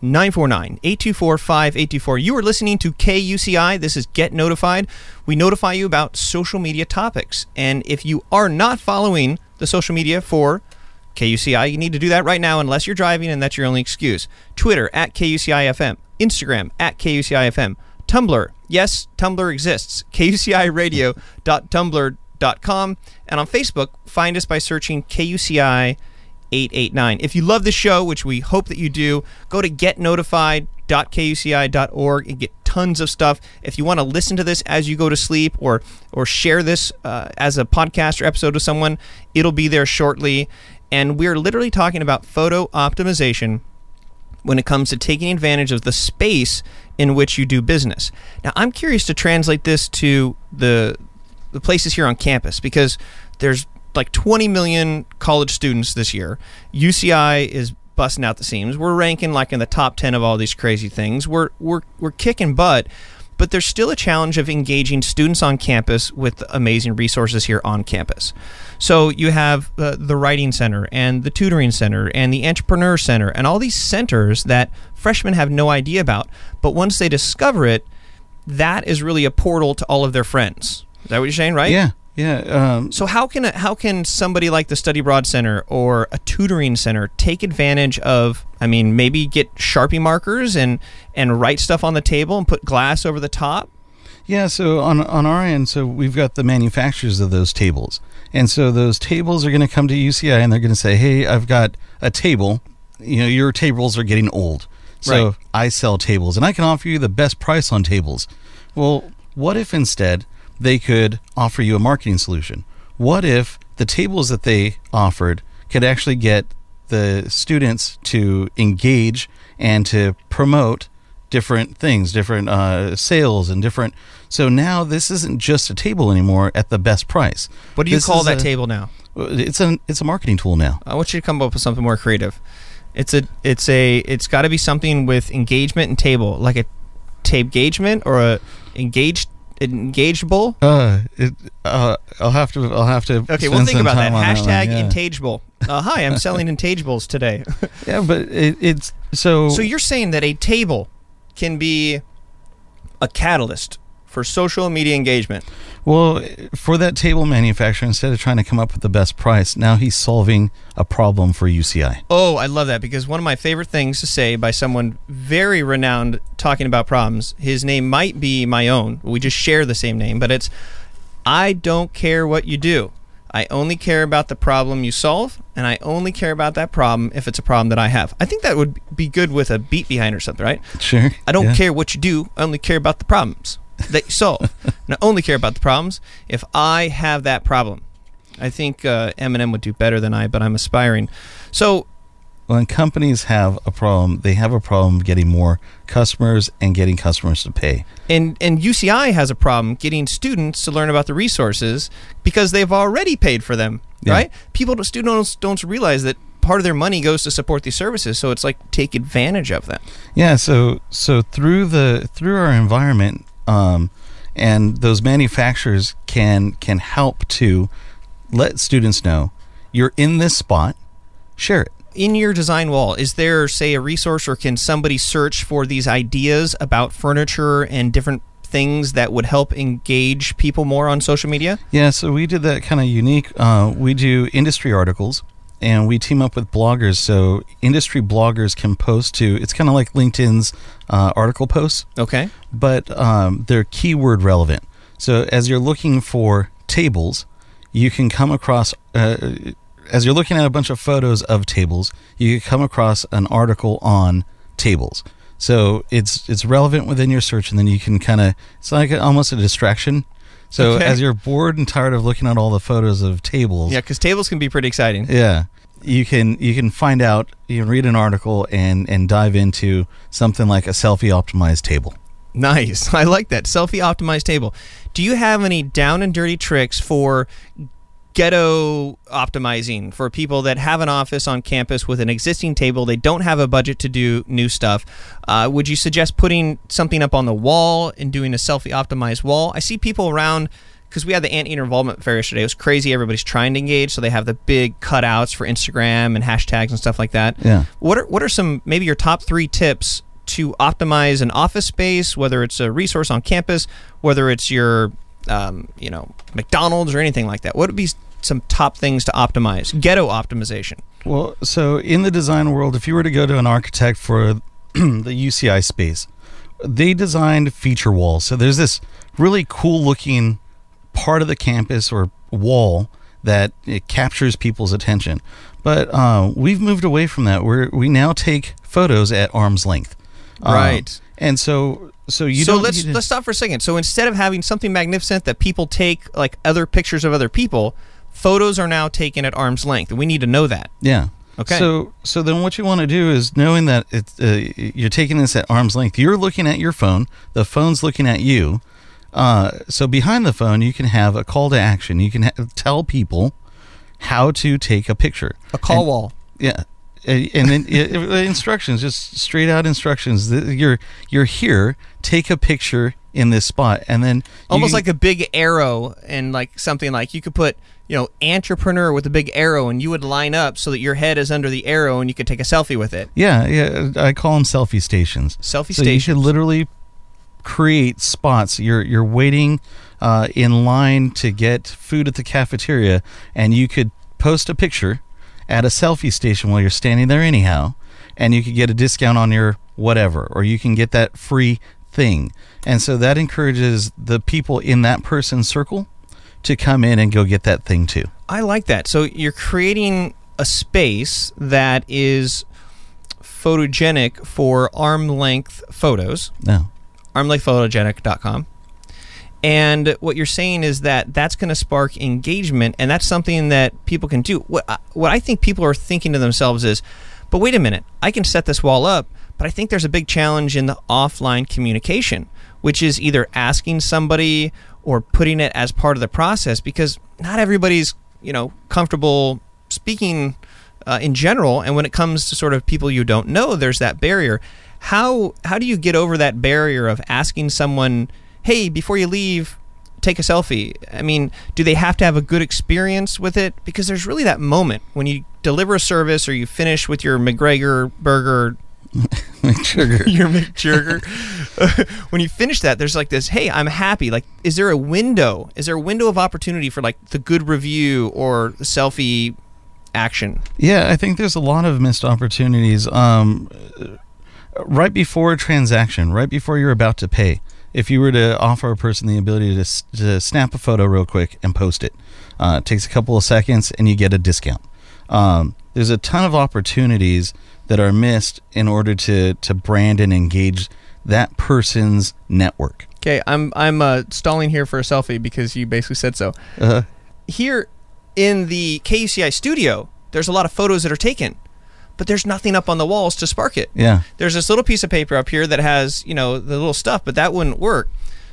nine four nine, eight two four, five eight two four. You are listening to K U C I. This is Get Notified. We notify you about social media topics. And if you are not following the social media for K U C I, you need to do that right now unless you're driving and that's your only excuse. Twitter, at K U C I F M. Instagram, at K U C I F M. Tumblr, yes, Tumblr exists. K U C I radio dot tumblr dot com. And on Facebook, find us by searching K U C I eight eight nine. If you love the show, which we hope that you do, go to get notified dot K U C I dot org and get tons of stuff. If you want to listen to this as you go to sleep or or share this uh, as a podcast or episode with someone, it'll be there shortly. And we're literally talking about photo optimization when it comes to taking advantage of the space in which you do business. Now, I'm curious to translate this to the the places here on campus, because there's like twenty million college students this year. U C I is busting out the seams. We're ranking like in the top ten of all these crazy things. We're we're we're kicking butt, but there's still a challenge of engaging students on campus with amazing resources here on campus. So you have uh, the Writing Center and the Tutoring Center and the Entrepreneur Center and all these centers that freshmen have no idea about, but once they discover it, that is really a portal to all of their friends. Is that what you're saying, right? Yeah. Yeah. Um, So how can a, how can somebody like the Study Abroad Center or a tutoring center take advantage of, I mean, maybe get Sharpie markers and, and write stuff on the table and put glass over the top? Yeah, so on on our end, so we've got the manufacturers of those tables. And so those tables are going to come to U C I and they're going to say, hey, I've got a table. You know, your tables are getting old. So Right. I sell tables and I can offer you the best price on tables. Well, what if instead they could offer you a marketing solution? What if the tables that they offered could actually get the students to engage and to promote different things, different uh, sales and different... So now this isn't just a table anymore at the best price. What do you This call is that a- table now? It's a, it's a marketing tool now. I want you to come up with something more creative. It's a it's a it's got to be something with engagement and table, like a tape engagement or a engaged engageable. Uh, it, uh, I'll have to. I'll have to. Okay, spend we'll think some about that. time on Hashtag one, yeah. Intageable. Uh, hi, I'm selling Intageables today. Yeah, but it, it's so. So you're saying that a table can be a catalyst for social media engagement? Well, for that table manufacturer, instead of trying to come up with the best price, now he's solving a problem for U C I. Oh, I love that, because one of my favorite things to say by someone very renowned talking about problems, his name might be my own. We just share the same name, but it's, I don't care what you do. I only care about the problem you solve, and I only care about that problem if it's a problem that I have. I think that would be good with a beat behind or something, right? Sure. I don't yeah. care what you do. I only care about the problems that you solve. And I only care about the problems if I have that problem. I think uh, Eminem would do better than I, but I'm aspiring. So When companies have a problem, they have a problem getting more customers and getting customers to pay. And and U C I has a problem getting students to learn about the resources because they've already paid for them, Yeah. right? People, students don't realize that part of their money goes to support these services, so it's like take advantage of them. Yeah, so so through the through our environment, um, and those manufacturers can can help to let students know you're in this spot, share it. In your design wall, is there, say, a resource, or can somebody search for these ideas about furniture and different things that would help engage people more on social media? Yeah, so we did that kind of unique. Uh, we do industry articles, and we team up with bloggers. So industry bloggers can post to, it's kind of like LinkedIn's uh, article posts, Okay. but um, they're keyword relevant. So as you're looking for tables, you can come across, uh, as you're looking at a bunch of photos of tables, you can come across an article on tables. So it's it's relevant within your search, and then you can kind of, it's like a, almost a distraction. So Okay. as you're bored and tired of looking at all the photos of tables, Yeah, because tables can be pretty exciting. yeah, you can you can find out, you can read an article and and dive into something like a selfie optimized table. Nice. I like that. Selfie optimized table. Do you have any down and dirty tricks for ghetto optimizing for people that have an office on campus with an existing table? They don't have a budget to do new stuff. Uh, would you suggest putting something up on the wall and doing a selfie optimized wall? I see people around because we had the Anteater Involvement Fair yesterday. It was crazy. Everybody's trying to engage, so they have the big cutouts for Instagram and hashtags and stuff like that. Yeah. What are what are some maybe your top three tips to optimize an office space, whether it's a resource on campus, whether it's your um, you know McDonald's or anything like that? What would be some top things to optimize? Ghetto optimization. Well, so in the design world, if you were to go to an architect for the U C I space, they designed feature walls. So there's this really cool looking part of the campus or wall that it captures people's attention. But uh, we've moved away from that. We're, we now take photos at arm's length. Right. Um, and so so you so don't let's need to- let's stop for a second. So instead of having something magnificent that people take, like other pictures of other people, photos are now taken at arm's length. We need to know that. Yeah. Okay. So so then what you want to do is, knowing that it's, uh, you're taking this at arm's length, you're looking at your phone, the phone's looking at you. Uh, so behind the phone, you can have a call to action. You can ha- tell people how to take a picture. A call And- wall. Yeah. Uh, And then uh, instructions, just straight out instructions. The- You're you're here. Take a picture in this spot, and then you Almost can- like a big arrow, and like something like you could put, you know, entrepreneur with a big arrow, and you would line up so that your head is under the arrow, and you could take a selfie with it. Yeah, yeah. I call them selfie stations. Selfie so you stations. should literally create spots. You're you're waiting uh, in line to get food at the cafeteria, and you could post a picture at a selfie station while you're standing there anyhow, and you could get a discount on your whatever, or you can get that free thing. And so that encourages the people in that person's circle to come in and go get that thing too. I like that. So you're creating a space that is photogenic for arm length photos. No. arm length photogenic dot com. And what you're saying is that that's going to spark engagement, and that's something that people can do. What I, what I think people are thinking to themselves is, but wait a minute, I can set this wall up, but I think there's a big challenge in the offline communication, which is either asking somebody or putting it as part of the process, because not everybody's, you know, comfortable speaking uh, in general, and when it comes to sort of people you don't know, there's that barrier. How how do you get over that barrier of asking someone, hey, before you leave, take a selfie? I mean, do they have to have a good experience with it? Because there's really that moment when you deliver a service or you finish with your McGregor burger, McSugar. your McJurger. When you finish that, there's like this, hey, I'm happy. Like, is there a window? Is there a window of opportunity for like the good review or the selfie action? Yeah, I think there's a lot of missed opportunities. Um, right before a transaction, right before you're about to pay, if you were to offer a person the ability to, s- to snap a photo real quick and post it, uh, it takes a couple of seconds and you get a discount. Um, there's a ton of opportunities that are missed in order to, to brand and engage that person's network. Okay, I'm I'm uh, stalling here for a selfie because you basically said so. Uh, Here in the K U C I studio, there's a lot of photos that are taken, but there's nothing up on the walls to spark it. yeah. There's this little piece of paper up here that has, you know, the little stuff, but that wouldn't work.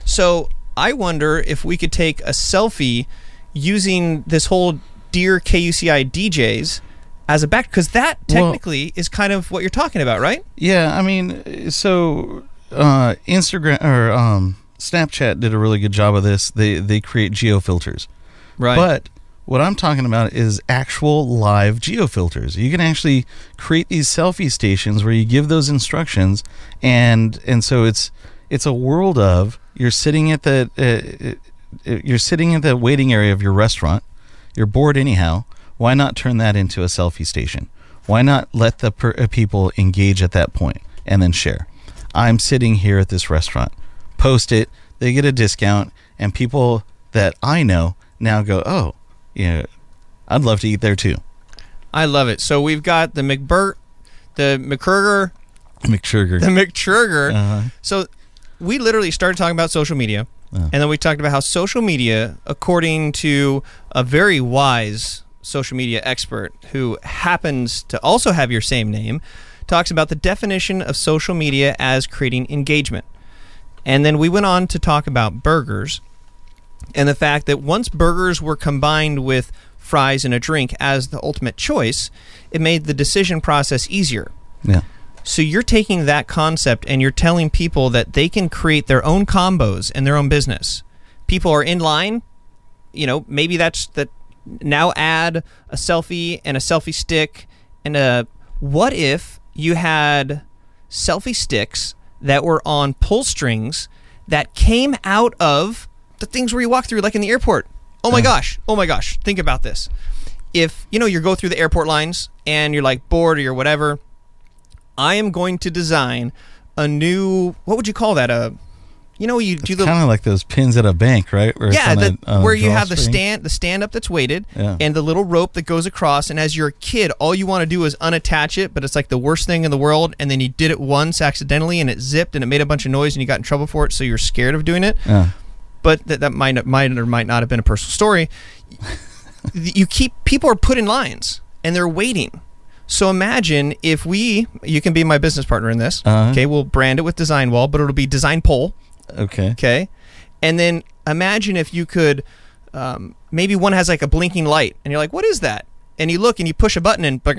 So I wonder if we could take a selfie using this whole Dear K U C I D Js as a back, because that Well- technically is kind of what you're talking about, right? Yeah, I mean, so uh, Instagram or um, Snapchat did a really good job of this. They they create geo filters. Right. But what I'm talking about is actual live geo filters. You can actually create these selfie stations where you give those instructions, and and so it's it's a world of you're sitting at the uh, you're sitting at the waiting area of your restaurant. You're bored anyhow. Why not turn that into a selfie station? Why not let the per- uh, people engage at that point and then share? I'm sitting here at this restaurant. Post it. They get a discount, and people that I know now go, oh, yeah, I'd love to eat there too. I love it. So we've got the McBurt, the McCurger, McSugar. the McChurger. Uh-huh. So we literally started talking about social media, Uh. and then we talked about how social media, according to a very wise social media expert who happens to also have your same name, talks about the definition of social media as creating engagement. And then we went on to talk about burgers and the fact that once burgers were combined with fries and a drink as the ultimate choice, it made the decision process easier. Yeah. So you're taking that concept and you're telling people that they can create their own combos in their own business. People are in line, you know, maybe that's that. Now add a selfie and a selfie stick and a. What if you had selfie sticks that were on pull strings that came out of the things where you walk through, like in the airport? Oh my gosh! Oh my gosh! Think about this. If you know you go through the airport lines and you're like bored or you're whatever, I am going to design a new. What would you call that? A You know, you do the kind of like those pins at a bank, right? Where yeah, it's the, on a, uh, where you have the drawstring. stand, the stand up that's weighted, Yeah. and the little rope that goes across. And as you're a kid, all you want to do is unattach it, but it's like the worst thing in the world. And then you did it once accidentally, and it zipped, and it made a bunch of noise, and you got in trouble for it. So you're scared of doing it. Yeah. But that that might might or might not have been a personal story. You keep people are put in lines, and they're waiting. So imagine if we, you can be my business partner in this. Uh-huh. Okay, we'll brand it with Design Wall, but it'll be Design Pole. Okay. Okay. And then imagine if you could, um, maybe one has like a blinking light, and you're like, what is that? And you look and you push a button, and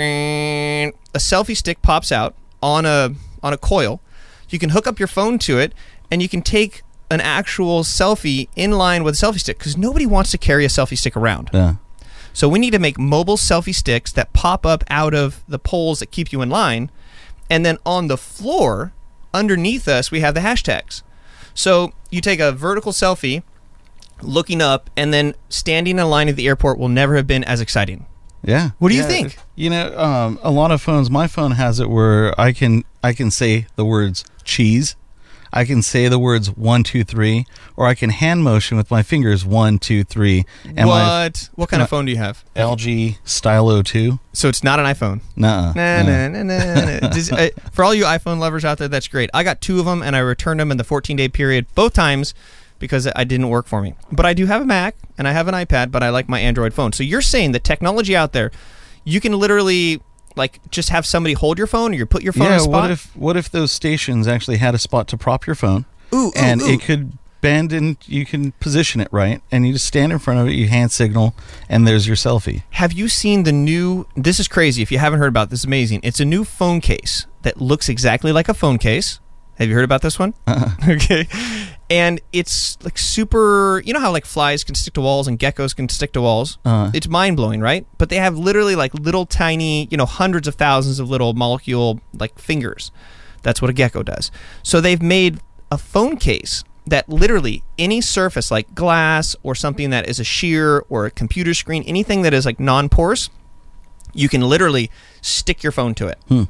a selfie stick pops out on a on a coil. You can hook up your phone to it, and you can take an actual selfie in line with a selfie stick, because nobody wants to carry a selfie stick around. Yeah. So we need to make mobile selfie sticks that pop up out of the poles that keep you in line. And then on the floor, underneath us, we have the hashtags. So you take a vertical selfie, looking up, and then standing in line at the airport will never have been as exciting. Yeah. What do you Yeah. think? You know, um, a lot of phones, my phone has it where I can I can say the words cheese. I can say the words one, two, three, or I can hand motion with my fingers one, two, three. And my what? What kind of my- phone do you have? L G Stylo two. So it's not an iPhone. Nuh-uh. Nah, Yeah. nah, nah, nah, nah. Does- uh, for all you iPhone lovers out there, that's great. I got two of them, and I returned them in the fourteen-day period both times because it didn't work for me. But I do have a Mac, and I have an iPad, but I like my Android phone. So you're saying the technology out there, you can literally like just have somebody hold your phone, or you put your phone in Yeah, a spot? what if what if those stations actually had a spot to prop your phone? Ooh, ooh, and ooh. it could bend and you can position it right, and you just stand in front of it, you hand signal, and there's your selfie. Have you seen the new, this is crazy, if you haven't heard about it, this is amazing. It's a new phone case that looks exactly like a phone case. Have you heard about this one? Uh-uh. Okay. And it's like super, you know how like flies can stick to walls and geckos can stick to walls? Uh. It's mind-blowing, right? But they have literally like little tiny, you know, hundreds of thousands of little molecule like fingers. That's what a gecko does. So they've made a phone case that literally any surface like glass or something that is a shear or a computer screen, anything that is like non-porous, you can literally stick your phone to it. Hmm.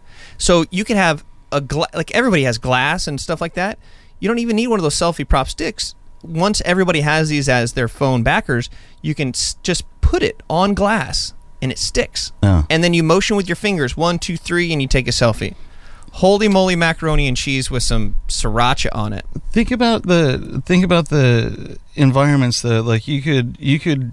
So you can have a gla- like everybody has glass and stuff like that. You don't even need one of those selfie prop sticks. Once everybody has these as their phone backers, you can s- just put it on glass and it sticks. Oh. And then you motion with your fingers, one, two, three, and you take a selfie. Holy moly, macaroni and cheese with some sriracha on it. Think about the think about the environments that like you could you could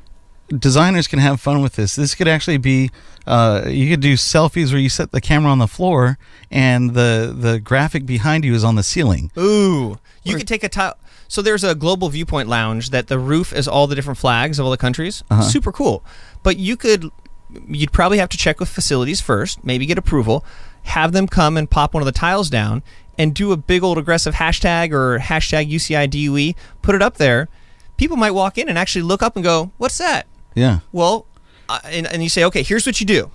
designers can have fun with this. This could actually be uh, you could do selfies where you set the camera on the floor and the the graphic behind you is on the ceiling. Ooh. You could take a tile. So there's a global viewpoint lounge that the roof is all the different flags of all the countries. Uh-huh. Super cool. But you could, you'd probably have to check with facilities first, maybe get approval, have them come and pop one of the tiles down and do a big old aggressive hashtag or hashtag U C I D U E, put it up there. People might walk in and actually look up and go, what's that? Yeah. Well, uh, and, and you say, okay, here's what you do.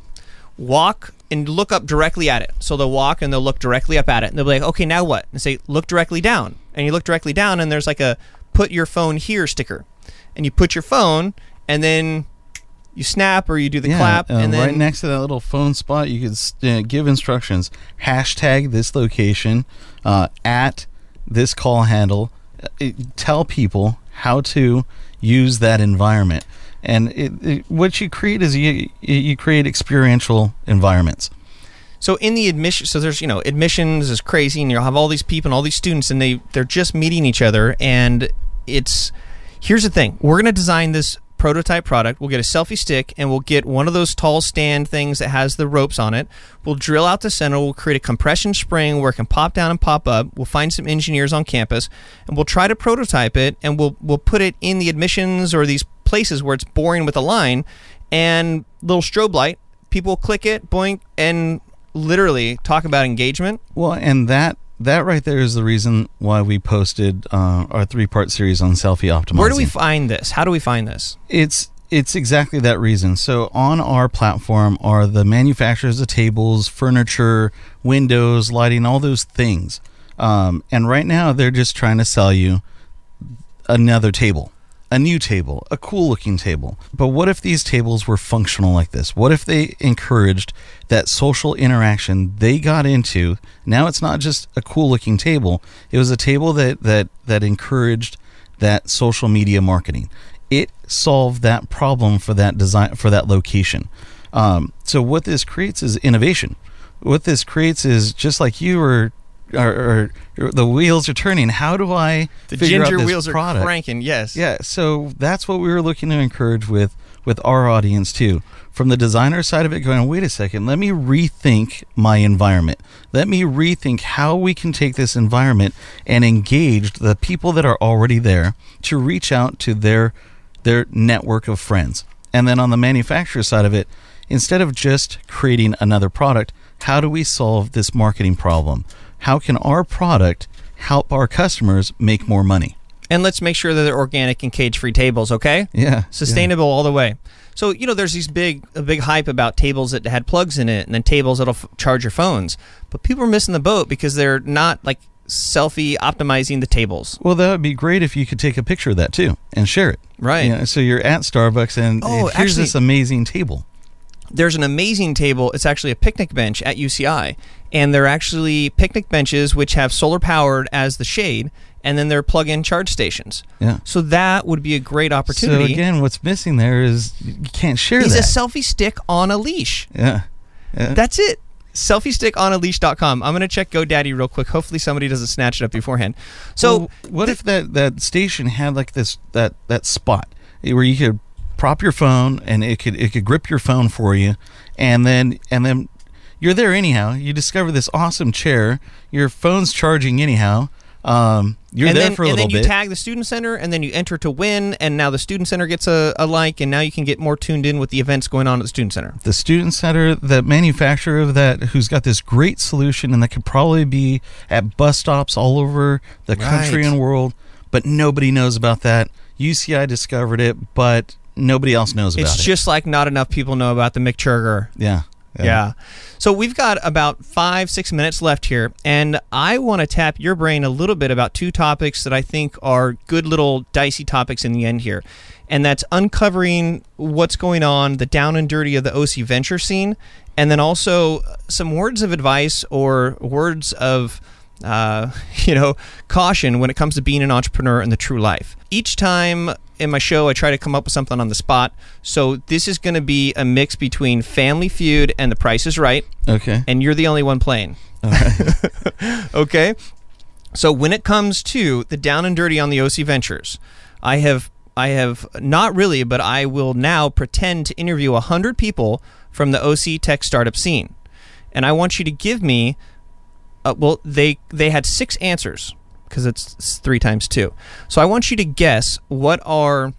Walk and look up directly at it. So they'll walk and they'll look directly up at it. And they'll be like, okay, now what? And say, look directly down. And you look directly down and there's like a put your phone here sticker. And you put your phone and then you snap or you do the yeah, clap. uh, and then right next to that little phone spot, you could uh, give instructions. Hashtag this location, uh, at this call handle. Uh, it, tell people how to use that environment. And it, it, what you create is you you create experiential environments. So in the admission, so there's, you know, admissions is crazy, and you'll have all these people and all these students, and they, they're just meeting each other, and it's, here's the thing, we're going to design this prototype product, we'll get a selfie stick, and we'll get one of those tall stand things that has the ropes on it, we'll drill out the center, we'll create a compression spring where it can pop down and pop up, we'll find some engineers on campus, and we'll try to prototype it, and we'll we'll put it in the admissions or these places where it's boring with a line, and little strobe light, people will click it, boink, and literally talk about engagement. Well, and that that right there is the reason why we posted uh, our three-part series on selfie optimizing. Where do we find this? How do we find this? It's it's exactly that reason. So on our platform are the manufacturers of tables, furniture, windows, lighting, all those things. Um, and right now they're just trying to sell you another table, a new table, a cool looking table. But what if these tables were functional like this? What if they encouraged that social interaction they got into? Now it's not just a cool looking table. It was a table that, that, that encouraged that social media marketing. It solved that problem for that design, for that location. Um, so what this creates is innovation. What this creates is, just like you were, or, or the wheels are turning. How do I The figure ginger out this wheels product? are cranking, yes. Yeah, so that's what we were looking to encourage with with our audience too. From the designer side of it, going, wait a second, let me rethink my environment. Let me rethink how we can take this environment and engage the people that are already there to reach out to their their network of friends. And then on the manufacturer side of it, instead of just creating another product, how do we solve this marketing problem? How can our product help our customers make more money? And let's make sure that they're organic and cage-free tables, okay? Yeah. Sustainable all the way. So, you know, there's these big a big hype about tables that had plugs in it and then tables that'll f- charge your phones. But people are missing the boat because they're not, like, selfie optimizing the tables. Well, that would be great if you could take a picture of that too and share it. Right. You know, so you're at Starbucks and Oh, hey, here's actually- this amazing table. There's an amazing table. It's actually a picnic bench at U C I. And they're actually picnic benches which have solar powered as the shade, and then they're plug-in charge stations. Yeah. So that would be a great opportunity. So again, what's missing there is you can't share He's that. a selfie stick on a leash. yeah. yeah. That's it. selfie stick on a leash dot com. I'm going to check GoDaddy real quick. Hopefully somebody doesn't snatch it up beforehand. So Well, what if that, that station had like this that that spot where you could prop your phone and it could it could grip your phone for you, and then and then you're there anyhow. You discover this awesome chair. Your phone's charging anyhow. Um, you're and there then, for a and little then you bit. tag the student center, and then you enter to win, and now the student center gets a, a like, and now you can get more tuned in with the events going on at the student center. The student center, the manufacturer of that, who's got this great solution, and that could probably be at bus stops all over the country Right. and world, but nobody knows about that. U C I discovered it, but nobody else knows about It's it. just like not enough people know about the McChurger. yeah, Yeah. So we've got about five, six minutes left here, and I want to tap your brain a little bit about two topics that I think are good little dicey topics in the end here. And that's uncovering what's going on, the down and dirty of the O C venture scene, and then also some words of advice or words of uh, you know, caution when it comes to being an entrepreneur in the true life. Each time in my show, I try to come up with something on the spot. So this is going to be a mix between Family Feud and The Price is Right. Okay. And you're the only one playing. All right. Okay? So when it comes to the down and dirty on the O C Ventures, I have I have not really, but I will now pretend to interview one hundred people from the O C tech startup scene. And I want you to give me Uh, well, they they had six answers because it's, it's three times two. So I want you to guess what are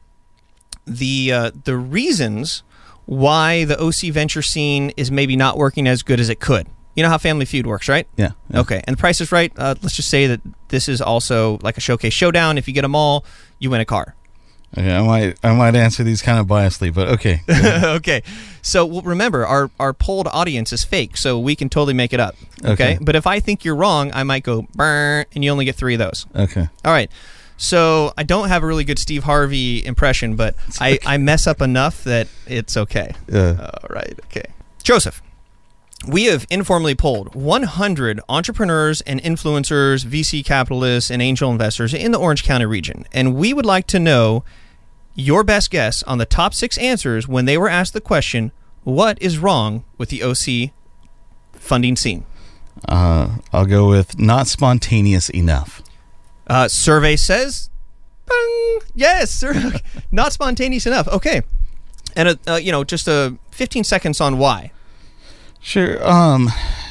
the uh, the reasons why the O C venture scene is maybe not working as good as it could. You know how Family Feud works, right? Yeah. yeah. Okay. And The Price is Right. Uh, let's just say that this is also like a showcase showdown. If you get them all, you win a car. Okay, I might I might answer these kind of biasedly, but okay. Okay. So well, remember, our, our polled audience is fake, so we can totally make it up. Okay. Okay. But if I think you're wrong, I might go, brr, and you only get three of those. Okay. All right. So I don't have a really good Steve Harvey impression, but I, I mess up enough that it's okay. Yeah. All right. Okay. Joseph, we have informally polled one hundred entrepreneurs and influencers, V C capitalists, and angel investors in the Orange County region, and we would like to know your best guess on the top six answers when they were asked the question, what is wrong with the O C funding scene? Uh, I'll go with not spontaneous enough. Uh, survey says, bang, yes, sir. Not spontaneous enough. Okay. And, uh, uh, you know, just uh, fifteen seconds on why. Sure. Um,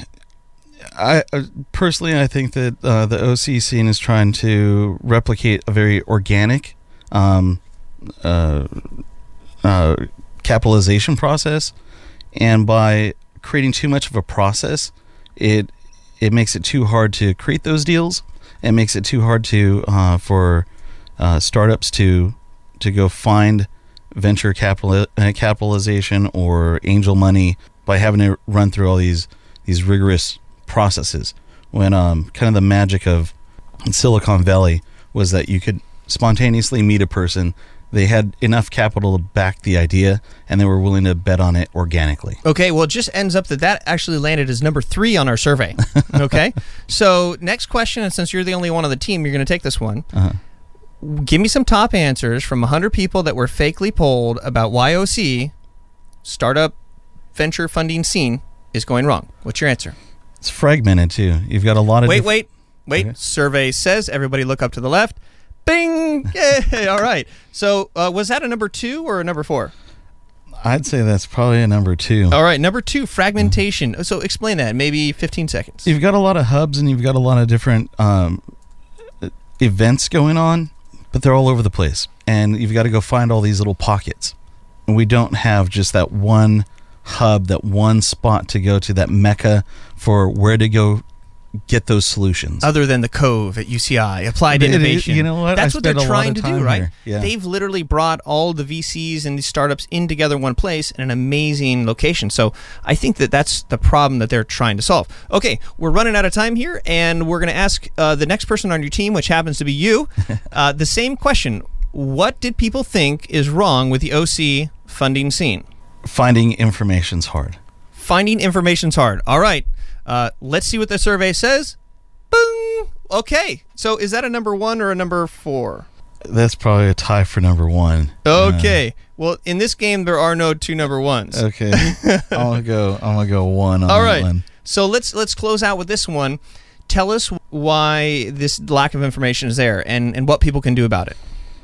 I uh, personally, I think that uh, the O C scene is trying to replicate a very organic um, uh, uh, capitalization process, and by creating too much of a process, it it makes it too hard to create those deals. It makes it too hard to uh, for uh, startups to to go find venture capital uh, capitalization or angel money by having to run through all these these rigorous processes. When um, kind of the magic of Silicon Valley was that you could spontaneously meet a person. They had enough capital to back the idea, and they were willing to bet on it organically. Okay, well, it just ends up that that actually landed as number three on our survey. Okay? So, next question, and since you're the only one on the team, you're going to take this one. Uh-huh. Give me some top answers from one hundred people that were fakely polled about why O C, startup venture funding scene, is going wrong. What's your answer? It's fragmented, too. You've got a lot of... Wait, diff- wait, wait. Okay. Survey says, everybody look up to the left. Bing! Yay! All right. So, uh, was that a number two or a number four? I'd say that's probably a number two. All right, number two, fragmentation. So, explain that. Maybe fifteen seconds. You've got a lot of hubs and you've got a lot of different um, events going on, but they're all over the place. And you've got to go find all these little pockets. And we don't have just that one hub, that one spot to go to, that mecca for where to go get those solutions. Other than the Cove at U C I, Applied It- it- Innovation. you know what? That's I what they're spent a lot trying of to do, time right? there. Yeah. They've literally brought all the V Cs and these startups in together in one place in an amazing location. So I think that that's the problem that they're trying to solve. Okay, we're running out of time here, and we're going to ask uh, the next person on your team, which happens to be you, uh, the same question. What did people think is wrong with the O C funding scene? Finding information's hard. Finding information's hard. All right. Uh, let's see what the survey says. Boom. Okay. So is that a number one or a number four? That's probably a tie for number one. Okay. well, in this game, there are no two number ones. Uh, okay. I'm gonna go. I'm gonna go one on All that right. one. So let's let's close out with this one. Tell us why this lack of information is there and, and what people can do about it.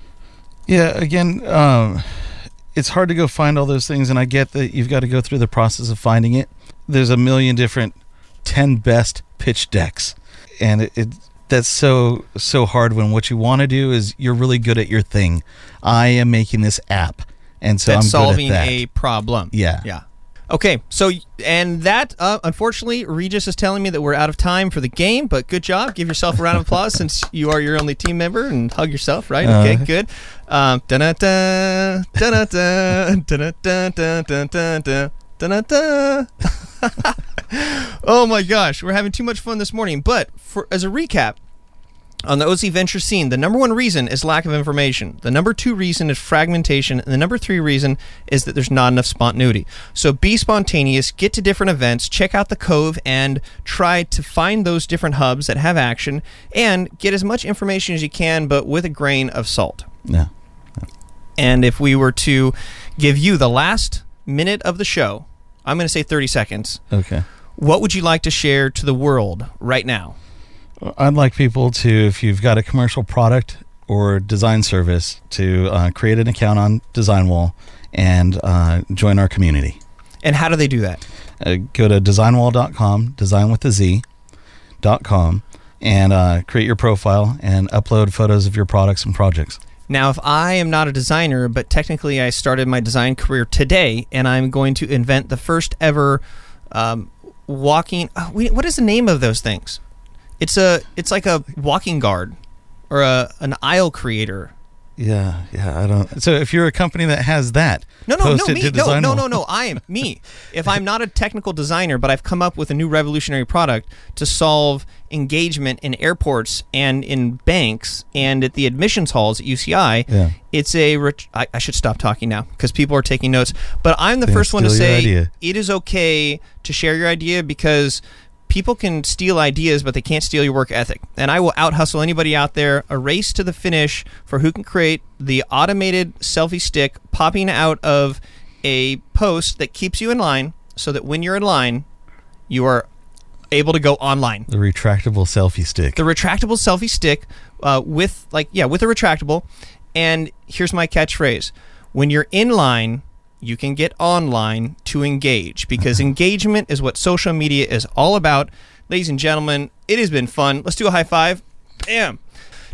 Yeah. Again, um, it's hard to go find all those things, and I get that you've got to go through the process of finding it. There's a million different ten best pitch decks, and it, it that's so so hard when what you want to do is you're really good at your thing. I am making this app, and so That's I'm solving good at that. a problem. Yeah. Yeah. Okay, so, and that, uh, unfortunately, Regis is telling me that we're out of time for the game, but good job. Give yourself a round of applause since you are your only team member, and hug yourself, right? Okay, Uh. good. Um, da-da-da, da-da-da, da-da-da, da-da-da, da-da-da. Oh my gosh, we're having too much fun this morning. But for as a recap, on the O C venture scene, the number one reason is lack of information. The number two reason is fragmentation. And the number three reason is that there's not enough spontaneity. So be spontaneous, get to different events, check out the Cove, and try to find those different hubs that have action, and get as much information as you can, but with a grain of salt. Yeah. And if we were to give you the last minute of the show, I'm going to say thirty seconds. Okay. What would you like to share to the world right now? I'd like people to, if you've got a commercial product or design service, to uh, create an account on DesignWall and uh, join our community. And how do they do that? Uh, go to design wall dot com, design with a Z, dot com, and uh, create your profile and upload photos of your products and projects. Now, if I am not a designer, but technically I started my design career today, and I'm going to invent the first ever um, walking... Oh, wait, what is the name of those things? It's a, it's like a walking guard or a an aisle creator. Yeah, yeah, I don't... So if you're a company that has that, No, no, post no, it me. to No, DesignWall. no, no, no. I am me. If I'm not a technical designer, but I've come up with a new revolutionary product to solve engagement in airports and in banks and at the admissions halls at U C I, Yeah. it's a. Ret- I, I should stop talking now because people are taking notes. But I'm the Then first one to steal your say idea. it is okay to share your idea because people can steal ideas, but they can't steal your work ethic. And I will out-hustle anybody out there, a race to the finish for who can create the automated selfie stick popping out of a post that keeps you in line so that when you're in line, you are able to go online. The retractable selfie stick. The retractable selfie stick uh, with, like, yeah, with a retractable. And here's my catchphrase. When you're in line, you can get online to engage because engagement is what social media is all about. Ladies and gentlemen, it has been fun. Let's do a high five. Bam.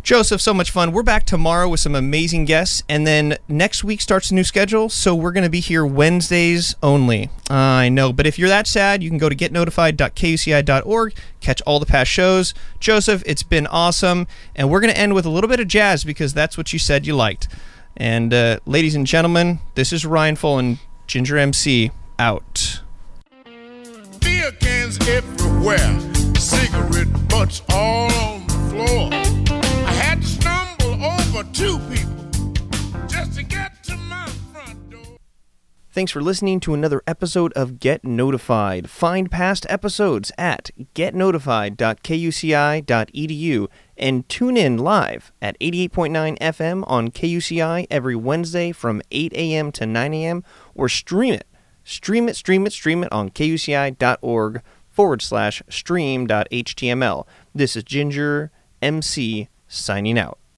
Joseph, so much fun. We're back tomorrow with some amazing guests, and then next week starts a new schedule, so we're going to be here Wednesdays only. Uh, I know, but if you're that sad, you can go to get notified dot k u c i dot org, catch all the past shows. Joseph, it's been awesome, and we're going to end with a little bit of jazz because that's what you said you liked. And uh, ladies and gentlemen, this is Ryan Foland, Ginger M C, out. Beer cans everywhere, cigarette butts all on the floor. I had to stumble over two people just to get to my front door. Thanks for listening to another episode of Get Notified. Find past episodes at get notified dot k u c i dot e d u and tune in live at eighty-eight point nine F M on K U C I every Wednesday from eight a.m. to nine a.m. or stream it. Stream it, stream it, stream it on kuci.org forward slash stream dot html. This is Ginger M C signing out.